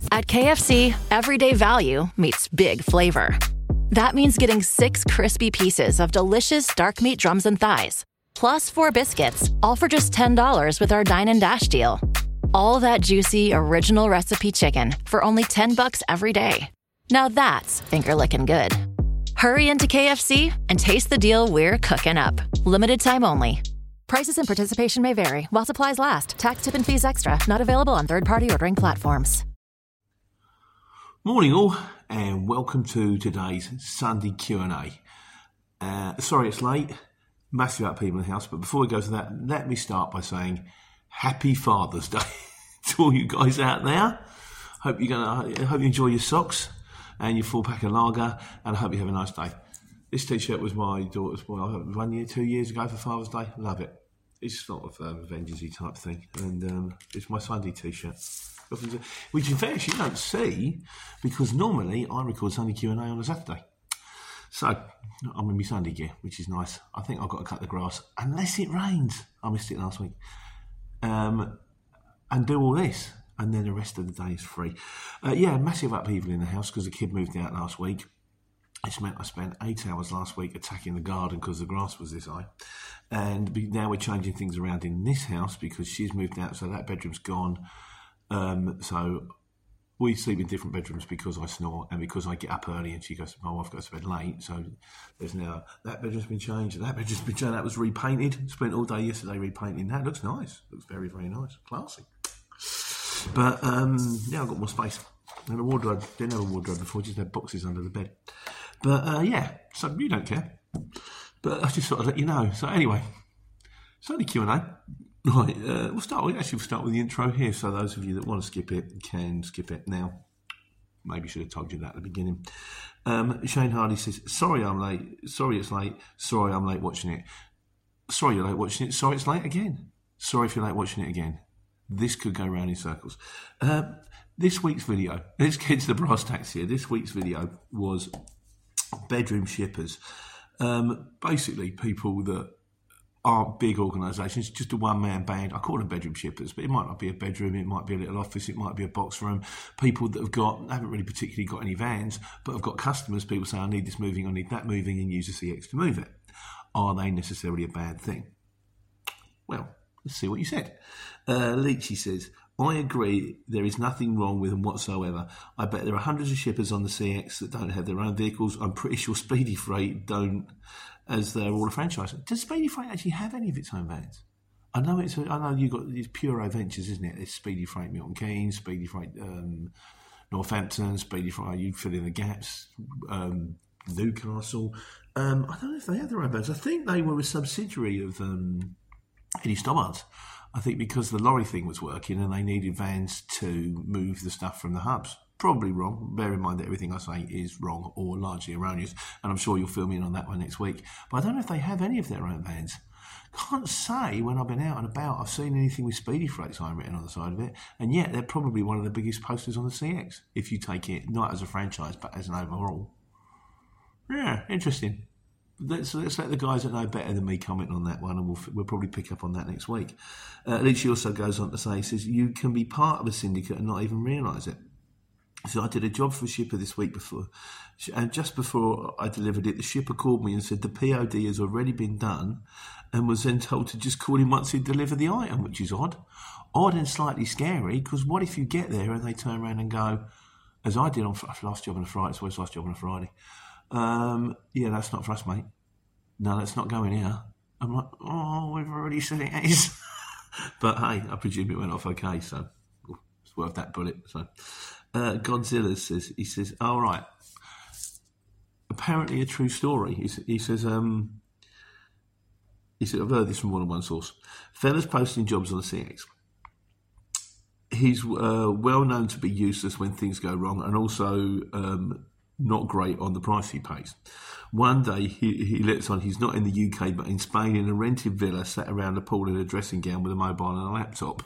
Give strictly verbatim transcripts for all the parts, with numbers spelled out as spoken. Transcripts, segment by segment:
At K F C, everyday value meets big flavor. That means getting six crispy pieces of delicious dark meat drums and thighs, plus four biscuits, all for just ten dollars with our Dine and Dash deal. All that juicy, original recipe chicken for only ten bucks every day. Now that's finger-licking good. Hurry into K F C and taste the deal we're cooking up. Limited time only. Prices and participation may vary while supplies last. Tax, tip, and fees extra. Not available on third-party ordering platforms. Morning all, and welcome to today's Sunday Q and A. Uh, sorry it's late, massive amount of people in the house, but before we go to that, let me start by saying Happy Father's Day to all you guys out there. Hope you're gonna, I hope you enjoy your socks and your full pack of lager, and I hope you have a nice day. This t-shirt was my daughter's, well, one year, two years ago for Father's Day. Love it. It's sort of um, Avengers-y type thing, and um, it's my Sunday t-shirt. Which in fact you don't see, because normally I record Sunday Q and A on a Saturday. So I'm in my Sunday gear, which is nice. I think I've got to cut the grass, unless it rains. I missed it last week. Um, and do all this, and then the rest of the day is free. Uh, yeah, massive upheaval in the house because the kid moved out last week. It's meant I spent eight hours last week attacking the garden because the grass was this high. And now we're changing things around in this house because she's moved out, so that bedroom's gone. Um, so we sleep in different bedrooms because I snore and because I get up early and she goes, my wife goes to bed late. So there's now, that bedroom's been changed and that bedroom's been changed. That was repainted. Spent all day yesterday repainting that. Looks nice. Looks very, very nice. Classy. But um, now I've got more space. And a wardrobe. Didn't have a wardrobe before, just had boxes under the bed. But uh, yeah, so you don't care. But I just thought I'd let you know. So anyway, Sunday Q and A. Right, uh, we'll start. We actually will start with the intro here. So those of you that want to skip it can skip it now. Maybe should have told you that at the beginning. Um, Shane Hardy says, "Sorry, I'm late. Sorry, it's late. Sorry, I'm late watching it. Sorry, you're late watching it. Sorry, it's late again. Sorry if you're late watching it again. This could go round in circles." Um, this week's video. Let's get to the brass tacks here. This week's video was bedroom shippers. Um, basically, people that aren't big organisations, just a one-man band. I call them bedroom shippers, but it might not be a bedroom, it might be a little office, it might be a box room. People that have got, haven't really particularly got any vans, but have got customers. People say, I need this moving, I need that moving, and use a C X to move it. Are they necessarily a bad thing? Well, let's see what you said. Uh, Leachy says, I agree, there is nothing wrong with them whatsoever. I bet there are hundreds of shippers on the C X that don't have their own vehicles. I'm pretty sure Speedy Freight don't, as they're all a franchise. Does Speedy Freight actually have any of its own vans? I know it's. I know you've got these Puro Ventures, isn't it? There's Speedy Freight Milton Keynes, Speedy Freight um, Northampton, Speedy Freight. You fill in the gaps. Um, Newcastle. Um, I don't know if they have their own vans. I think they were a subsidiary of um, Eddie Stobart. I think because the lorry thing was working and they needed vans to move the stuff from the hubs. Probably wrong. Bear in mind that everything I say is wrong or largely erroneous, and I'm sure you'll fill me in on that one next week. But I don't know if they have any of their own vans. Can't say when I've been out and about I've seen anything with Speedy Freight sign written on the side of it, and yet they're probably one of the biggest posters on the C X, if you take it not as a franchise but as an overall. Yeah, interesting. Let's, let's let the guys that know better than me comment on that one, and we'll, we'll probably pick up on that next week. Uh, at least she also goes on to say, he says, you can be part of a syndicate and not even realise it. So I did a job for a shipper this week before, and just before I delivered it, the shipper called me and said the P O D has already been done, and was then told to just call him once he'd delivered the item, which is odd. Odd and slightly scary, because what if you get there and they turn around and go, as I did on last job on a Friday, it's last job on a Friday, um, yeah, that's not for us, mate. No, that's not going here. I'm like, oh, we've already said it is. But hey, I presume it went off okay, so it's worth that bullet. So uh, Godzilla says, he says, all right. Apparently a true story. He, he says, um, he said, I've heard this from more than one source. Fellas posting jobs on the C X. He's uh, well known to be useless when things go wrong, and also um, not great on the price he pays. One day he, he lets on he's not in the U K but in Spain in a rented villa, sat around a pool in a dressing gown with a mobile and a laptop.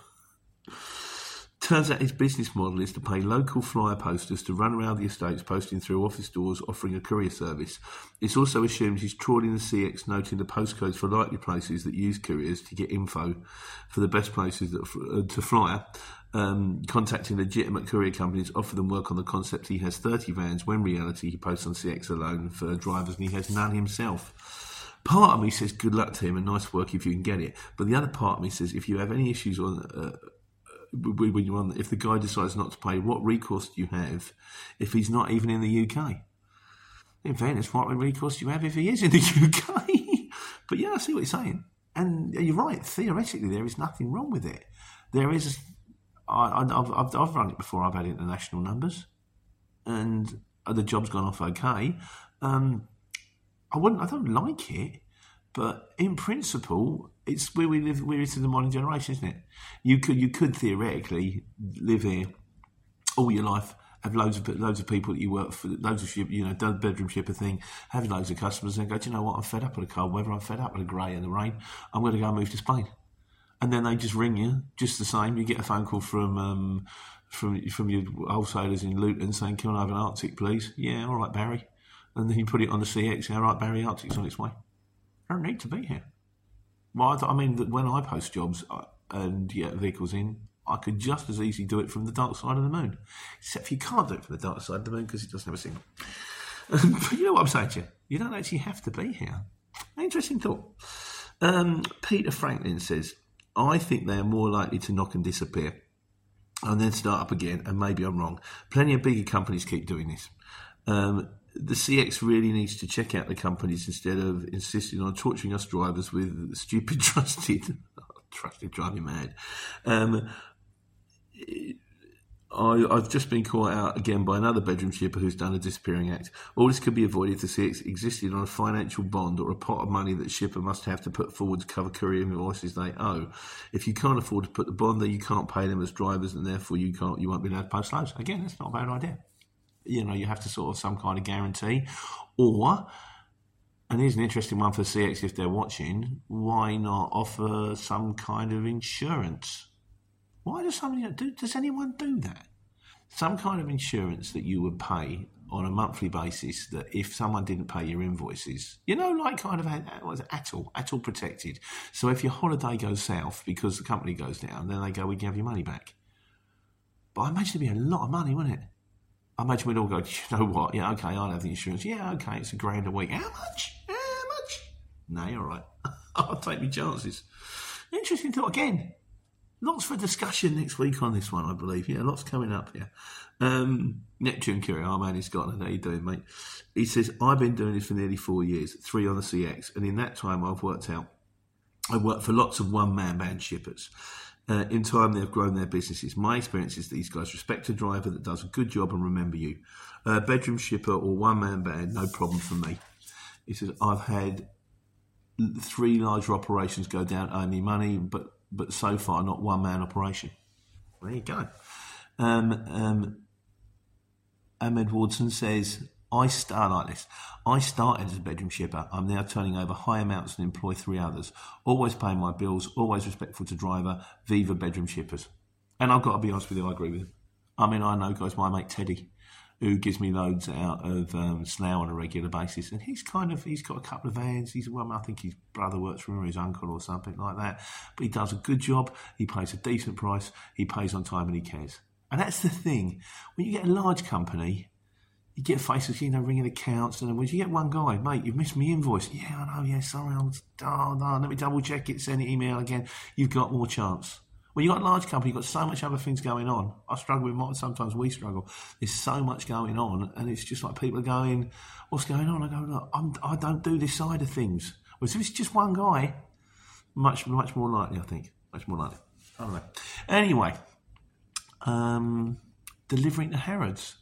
Turns out his business model is to pay local flyer posters to run around the estates posting through office doors, offering a courier service. It's also assumed he's trawling the C X, noting the postcodes for likely places that use couriers to get info for the best places that, uh, to flyer. um, contacting legitimate courier companies, offer them work on the concept he has thirty vans, when in reality he posts on C X alone for drivers and he has none himself. Part of me says good luck to him and nice work if you can get it. But the other part of me says if you have any issues on... Uh, when you're on, if the guy decides not to pay, what recourse do you have if he's not even in the U K? In fairness, what recourse do you have if he is in the U K? But yeah, I see what you're saying. And you're right, theoretically there is nothing wrong with it. There is, I, I've, I've, I've run it before, I've had international numbers, and the job's gone off okay. Um, I wouldn't, I don't like it, but in principle, it's where we live. We're into the modern generation, isn't it? You could, you could theoretically live here all your life, have loads of loads of people that you work for, loads of ship, you know, bedroom shipper thing, have loads of customers, and go, do you know what? I'm fed up with the cold weather. I'm fed up with the grey and the rain. I'm going to go and move to Spain. And then they just ring you, just the same. You get a phone call from um, from from your wholesalers in Luton saying, "Can I have an Arctic, please?" Yeah, all right, Barry. And then you put it on the C X. All right, Barry, Arctic's on its way. I don't need to be here. Well, I mean, when I post jobs and get vehicles in, I could just as easily do it from the dark side of the moon. Except you can't do it from the dark side of the moon because it doesn't have a signal. But you know what I'm saying to you? You don't actually have to be here. Interesting thought. Um, Peter Franklin says, I think they are more likely to knock and disappear and then start up again, and maybe I'm wrong. Plenty of bigger companies keep doing this. Um, the C X really needs to check out the companies instead of insisting on torturing us drivers with stupid trusted... trusted drive you mad. Um, I, I've just been caught out again by another bedroom shipper who's done a disappearing act. All this could be avoided if the C X existed on a financial bond or a pot of money that shipper must have to put forward to cover courier invoices they owe. If you can't afford to put the bond there, you can't pay them as drivers, and therefore you can't, you won't be allowed to post loads. Again, that's not a bad idea. You know, you have to sort of some kind of guarantee, or, and here's an interesting one for C X if they're watching, why not offer some kind of insurance? Why does somebody do? Does anyone do that? Some kind of insurance that you would pay on a monthly basis. That if someone didn't pay your invoices, you know, like kind of what is it, A T L, A T L protected. So if your holiday goes south because the company goes down, then they go, we can have your money back. But I imagine it'd be a lot of money, wouldn't it? I imagine we'd all go, you know what? Yeah, okay, I'll have the insurance. Yeah, okay, it's a grand a week. How much? How much? No, you're all right. I'll take my chances. Interesting thought again. Lots for discussion next week on this one, I believe. Yeah, lots coming up here. Um, Neptune Courier, our man in Scotland. How you doing, mate? He says, I've been doing this for nearly four years, three on the C X, and in that time I've worked out, I've worked for lots of one-man band shippers. Uh, in time, they've grown their businesses. My experience is these guys respect a driver that does a good job and remember you. Uh, bedroom shipper or one-man band, no problem for me. He says, I've had three larger operations go down, owe me money, but but so far not one-man operation. There you go. Um, um, Ahmed Wardson says, I start like this. I started as a bedroom shipper. I'm now turning over high amounts and employ three others. Always paying my bills, always respectful to driver, viva bedroom shippers. And I've got to be honest with you, I agree with him. I mean, I know guys, my mate Teddy, who gives me loads out of um, Slough on a regular basis, and he's kind of, he's got a couple of vans. He's, well, I think his brother works for him or his uncle or something like that. But he does a good job. He pays a decent price. He pays on time and he cares. And that's the thing. When you get a large company, you get faces, you know, ringing accounts, and when you get one guy, mate, you've missed me invoice. Yeah, I know, yeah, sorry, I'm, oh, no, let me double check it, send an email again. You've got more chance. When you've got a large company, you've got so much other things going on. I struggle with mine, sometimes we struggle. There's so much going on, and it's just like people are going, what's going on? I go, look, I'm, I don't do this side of things. Whereas if it's just one guy, much, much more likely, I think. Much more likely. I don't know. Anyway, um, delivering to Harrods.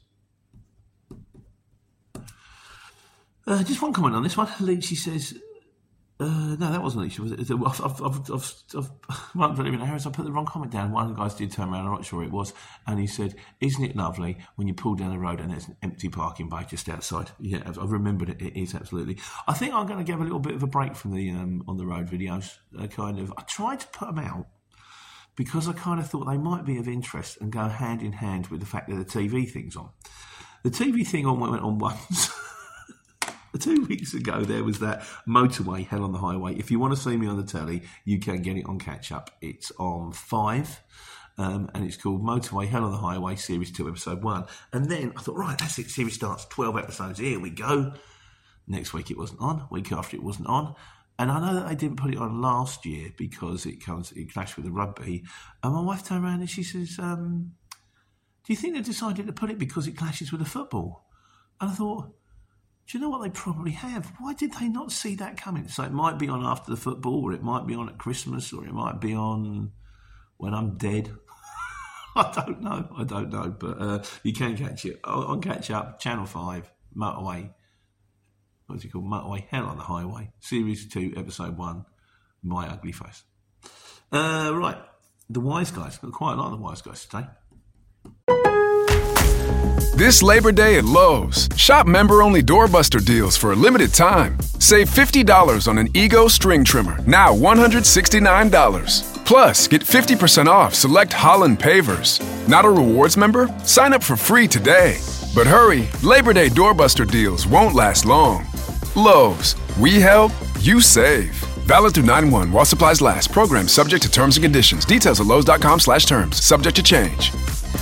Uh, just one comment on this one. Leachy says, uh, no, that wasn't Leachy, was it? I've, I've, I've, I've, I've, well, Harris, I put the wrong comment down. One of the guys did turn around, I'm not sure it was, and he said, isn't it lovely when you pull down the road and there's an empty parking bay just outside? Yeah, I've remembered it. It is, absolutely. I think I'm going to give a little bit of a break from the um, on the road videos. Uh, kind of, I tried to put them out because I kind of thought they might be of interest and go hand in hand with the fact that the T V thing's on. The T V thing on went on once. Two weeks ago, there was that motorway, Hell on the Highway. If you want to see me on the telly, you can get it on catch-up. It's on five. Um, and it's called Motorway Hell on the Highway, Series two, Episode one. And then I thought, right, that's it, series starts, twelve episodes, here we go. Next week it wasn't on, week after it wasn't on. And I know that they didn't put it on last year because it comes, it clashed with the rugby. And my wife turned around and she says, um, do you think they decided to put it because it clashes with the football? And I thought, do you know what they probably have? Why did they not see that coming? So it might be on after the football, or it might be on at Christmas, or it might be on when I'm dead. I don't know. I don't know. But uh, you can catch it on Catch Up, Channel five, Motorway. What's it called? Motorway Hell on the Highway, Series two, Episode one, My Ugly Face. Uh, right. The Wise Guys. Got quite a lot of the Wise Guys today. This Labor Day at Lowe's, shop member-only doorbuster deals for a limited time. Save fifty dollars on an Ego string trimmer, now one hundred sixty-nine dollars. Plus, get fifty percent off select Holland pavers. Not a rewards member? Sign up for free today. But hurry, Labor Day doorbuster deals won't last long. Lowe's, we help, you save. Valid through nine one while supplies last. Program subject to terms and conditions. Details at lowes.com slash terms. Subject to change.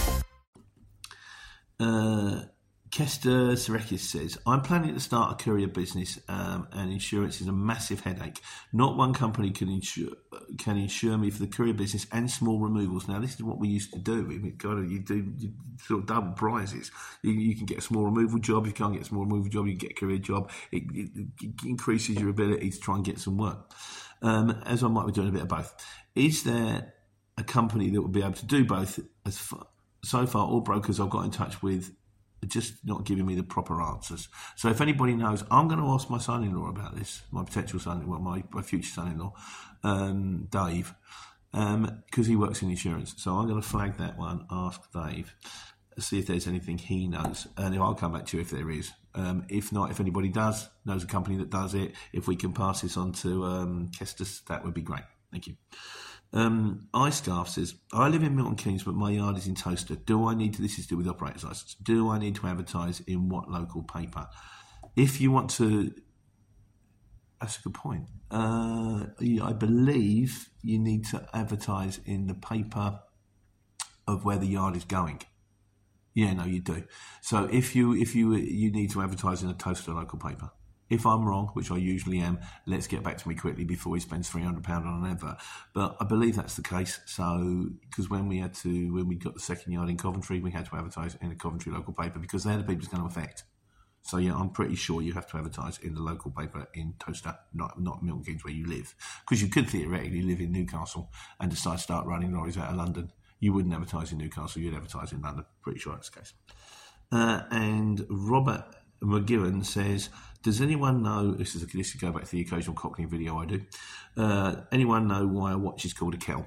Uh, Kester Serekis says, I'm planning to start a courier business um, and insurance is a massive headache. Not one company can insure can insure me for the courier business and small removals. Now, this is what we used to do. I mean, God, you do you sort of double prizes. You, you can get a small removal job. If you can't get a small removal job, you can get a courier job. It, it, it increases your ability to try and get some work. Um, as I might be doing a bit of both. Is there a company that will be able to do both? As far, so far, all brokers I've got in touch with are just not giving me the proper answers. So if anybody knows, I'm going to ask my son-in-law about this, my potential son-in-law, my, my future son-in-law, um, Dave, because um, he works in insurance. So I'm going to flag that one, ask Dave, see if there's anything he knows, and I'll come back to you if there is. Um, if not, if anybody does, knows a company that does it, if we can pass this on to um, Kestis, that would be great. Thank you. Um, iScarf says, I live in Milton Keynes, but my yard is in Toaster. Do I need to, this is to do with operator's license, do I need to advertise in what local paper? If you want to, that's a good point. Uh, I believe you need to advertise in the paper of where the yard is going. Yeah, no, you do. So if you if you you need to advertise in a Toaster local paper. If I'm wrong, which I usually am, let's get back to me quickly before he spends three hundred pounds on an advert. But I believe that's the case. So, because when we had to, when we got the second yard in Coventry, we had to advertise in a Coventry local paper because they're the people it's going to affect. So, yeah, I'm pretty sure you have to advertise in the local paper in Toaster, not not Milton Keynes where you live. Because you could theoretically live in Newcastle and decide to start running lorries out of London. You wouldn't advertise in Newcastle, you'd advertise in London. Pretty sure that's the case. Uh, and Robert McGiven says, does anyone know, this is a, this is go back to the occasional Cockney video I do, uh, anyone know why a watch is called a kettle?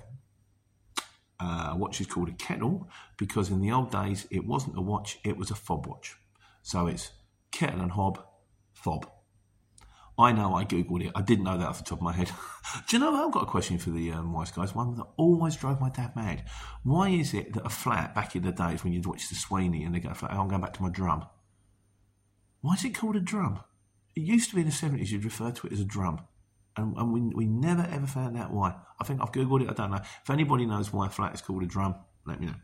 Uh, a watch is called a kettle because in the old days it wasn't a watch, it was a fob watch. So it's kettle and hob, fob. I know, I googled it, I didn't know that off the top of my head. Do you know, I've got a question for the um, Wise Guys, one that always drove my dad mad. Why is it that a flat, back in the days when you'd watch the Sweeney and they go, oh, I'm going back to my drum. Why is it called a drum? It used to be in the seventies you'd refer to it as a drum. And, and we, we never ever found out why. I think I've googled it, I don't know. If anybody knows why a flat is called a drum, let me know.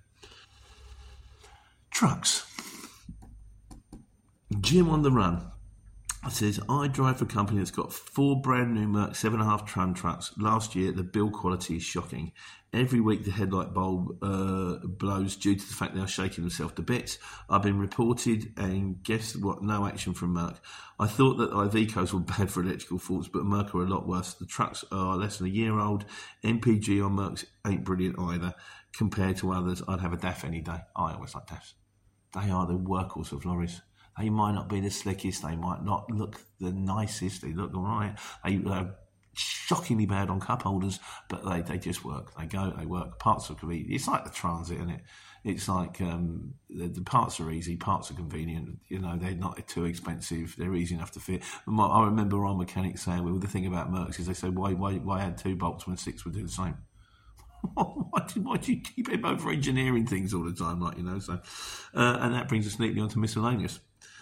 Trucks. Jim on the Run says, I drive for a company that's got four brand new Merc seven and a half ton trucks. Last year, the build quality is shocking. Every week, the headlight bulb uh, blows due to the fact they are shaking themselves to bits. I've been reported, and guess what? No action from Merc. I thought that Ivecos were bad for electrical faults, but Merc are a lot worse. The trucks are less than a year old. M P G on Mercs ain't brilliant either. Compared to others, I'd have a D A F any day. I always like D A Fs. They are the workhorse of lorries. They might not be the slickest, they might not look the nicest, they look all right. They are shockingly bad on cup holders, but they, they just work. They go, they work. Parts are convenient. It's like the Transit, isn't it? It's like um, the, the parts are easy, parts are convenient. You know, they're not too expensive. They're easy enough to fit. My, I remember our mechanics saying, well, the thing about Mercs is they say, why, why, why add two bolts when six would do the same? why, do, why do you keep it over engineering things all the time, like, you know? So, uh, and that brings us neatly on to miscellaneous.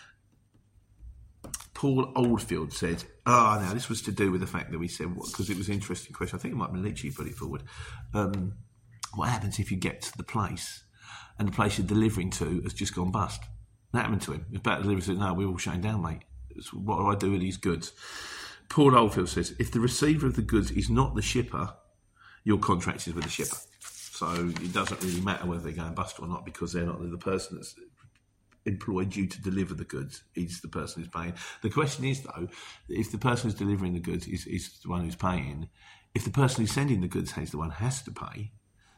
Paul Oldfield said, ah, oh, now this was to do with the fact that we said, because it was an interesting question. I think it might have been Litchi put it forward. Um, what happens if you get to the place and the place you're delivering to has just gone bust? That happened to him. It's about to deliver to, no, we're all shutting down, mate. It's, what do I do with these goods? Paul Oldfield says, if the receiver of the goods is not the shipper, your contract is with the shipper. So it doesn't really matter whether they're going bust or not, because they're not the person that's employed you to deliver the goods. It's the person who's paying. The question is, though, if the person who's delivering the goods is, is the one who's paying, if the person who's sending the goods is the one who has to pay,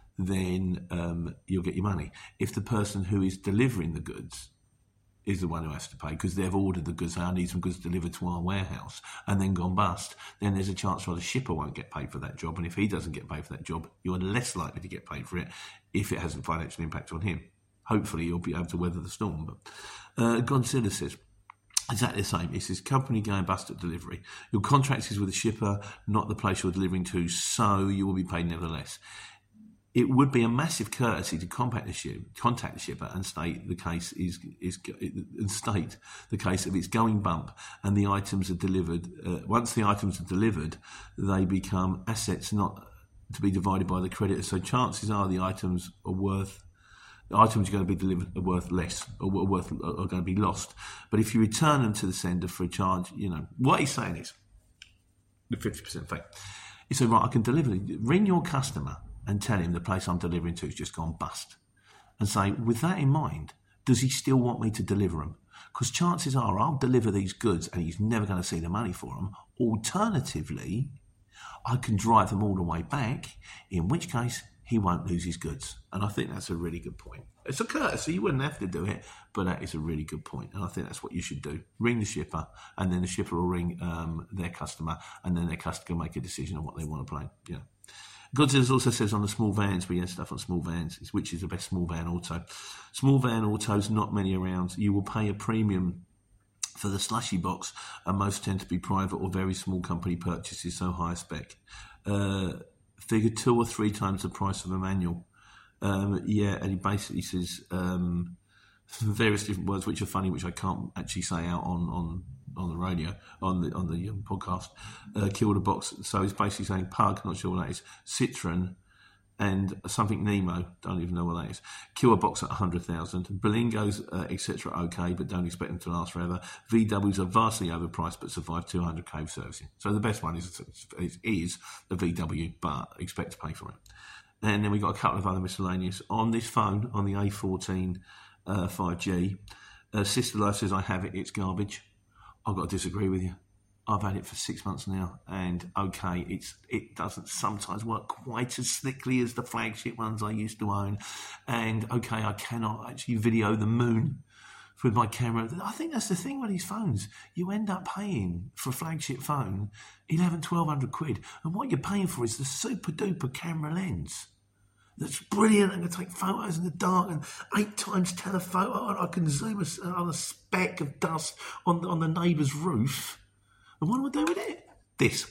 then um, you'll get your money. If the person who is delivering the goods is the one who has to pay because they've ordered the goods, I need some goods delivered to our warehouse, and then gone bust, then there's a chance why the shipper won't get paid for that job. And if he doesn't get paid for that job, you're less likely to get paid for it if it hasn't financial impact on him. Hopefully you'll be able to weather the storm. But uh, Godzilla says, exactly the same. It says, company going bust at delivery. Your contract is with the shipper, not the place you're delivering to, so you will be paid nevertheless. It would be a massive courtesy to contact the ship, contact the shipper and state the case is is and state the case if it's going bump and the items are delivered. Uh, once the items are delivered, they become assets not to be divided by the creditor. So chances are the items are worth. The items are going to be delivered are worth less, or are worth are going to be lost. But if you return them to the sender for a charge, you know what he's saying is the fifty percent fee. He said, right, I can deliver. Ring your customer and tell him the place I'm delivering to has just gone bust. And say, with that in mind, does he still want me to deliver them? Because chances are I'll deliver these goods and he's never going to see the money for them. Alternatively, I can drive them all the way back, in which case he won't lose his goods. And I think that's a really good point. It's a courtesy, you wouldn't have to do it, but that is a really good point. And I think that's what you should do. Ring the shipper, and then the shipper will ring um, their customer, and then their customer can make a decision on what they want to play. Yeah. Godzilla also says on the small vans, we get stuff on small vans, which is the best small van auto. Small van autos, not many around. You will pay a premium for the slushy box, and most tend to be private or very small company purchases, so high spec. Uh, figure two or three times the price of a manual. Um, yeah, and he basically says um, various different words, which are funny, which I can't actually say out on on. on the radio, on the on the um, podcast, uh, kill the box. So he's basically saying Pug, not sure what that is, Citroen, and something Nemo, don't even know what that is. Kill a box at one hundred thousand. Berlingo's, uh, et cetera, okay, but don't expect them to last forever. V Ws are vastly overpriced, but survive two hundred K of servicing. So the best one is, is, is the V W, but expect to pay for it. And then we've got a couple of other miscellaneous. On this phone, on the A fourteen uh, five G, uh, Sister Life says, I have it, it's garbage. I've got to disagree with you. I've had it for six months now, and okay, it's it doesn't sometimes work quite as slickly as the flagship ones I used to own. And okay, I cannot actually video the moon with my camera. I think that's the thing with these phones. You end up paying for a flagship phone eleven, twelve hundred quid, and what you're paying for is the super duper camera lens. That's brilliant. I'm going to take photos in the dark and eight times telephoto, and I can zoom a, on a speck of dust on the, on the neighbour's roof. And what do I do with it? This.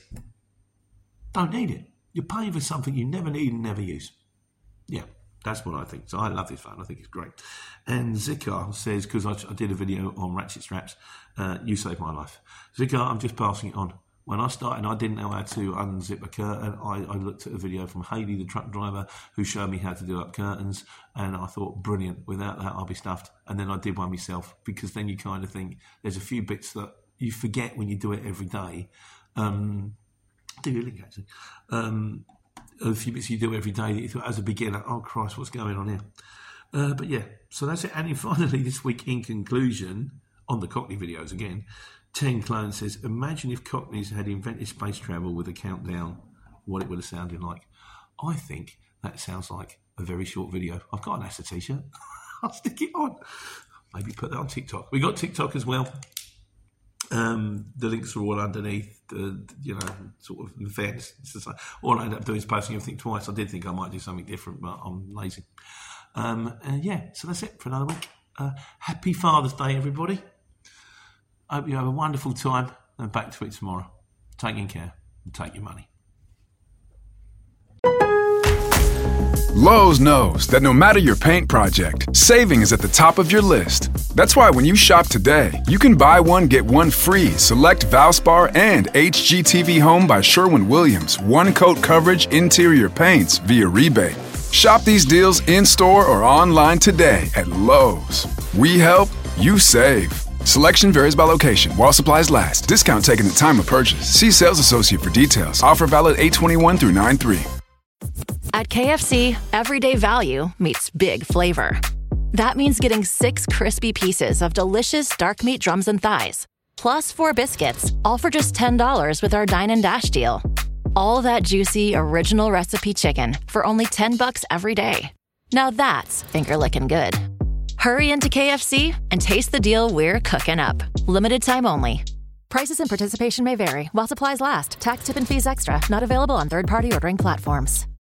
Don't need it. You're paying for something you never need and never use. Yeah, that's what I think. So I love this phone. I think it's great. And Zikar says, because I, I did a video on ratchet straps, uh, you saved my life. Zikar, I'm just passing it on. When I started, I didn't know how to unzip a curtain. I, I looked at a video from Haley, the truck driver, who showed me how to do up curtains, and I thought, brilliant, without that I'll be stuffed. And then I did one myself, because then you kind of think there's a few bits that you forget when you do it every day. Um, do you link, actually? Um, a few bits you do every day that you thought, as a beginner, oh Christ, what's going on here? Uh, but yeah, so that's it. And then finally, this week, in conclusion, on the Cockney videos again, Ten Clone says, imagine if Cockneys had invented space travel with a countdown, what it would have sounded like. I think that sounds like a very short video. I've got an NASA t-shirt. I'll stick it on. Maybe put that on TikTok. We got TikTok as well. Um, the links are all underneath the, you know, sort of events. It's just like, all I end up doing is posting everything twice. I did think I might do something different, but I'm lazy. Um, and yeah, so that's it for another week. Uh, happy Father's Day, everybody. I hope you have a wonderful time, and back to it tomorrow. Taking care and take your money. Lowe's knows that no matter your paint project, saving is at the top of your list. That's why when you shop today, you can buy one, get one free select Valspar and H G T V Home by Sherwin-Williams one-coat coverage interior paints via rebate. Shop these deals in-store or online today at Lowe's. We help, you save. Selection varies by location. While supplies last. Discount taken at time of purchase. See sales associate for details. Offer valid eight twenty-one through nine three. At K F C, everyday value meets big flavor. That means getting six crispy pieces of delicious dark meat drums and thighs, plus four biscuits, all for just ten dollars with our Dine and Dash deal. All that juicy, original recipe chicken for only ten bucks every day. Now that's finger-licking good. Hurry into K F C and taste the deal we're cooking up. Limited time only. Prices and participation may vary while supplies last. Tax, tip, and fees extra. Not available on third-party ordering platforms.